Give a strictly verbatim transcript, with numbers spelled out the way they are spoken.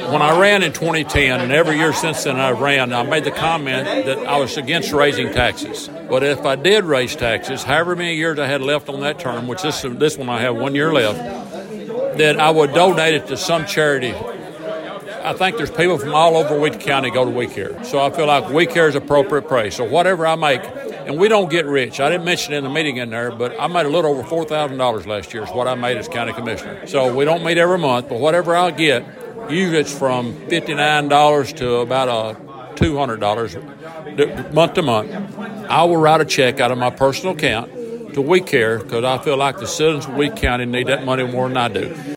when I ran in twenty ten, and every year since then I ran, I made the comment that I was against raising taxes. But if I did raise taxes, however many years I had left on that term, which this this one I have one year left, that I would donate it to some charity. I think there's people from all over Weaker County go to We Care. So I feel like We Care is appropriate praise. So whatever I make, and we don't get rich. I didn't mention it in the meeting in there, but I made a little over four thousand dollars last year is what I made as county commissioner. So we don't meet every month, but whatever I get, usually it's from fifty-nine dollars to about a two hundred dollars month to month. I will write a check out of my personal account to We Care because I feel like the citizens of Weaker County need that money more than I do.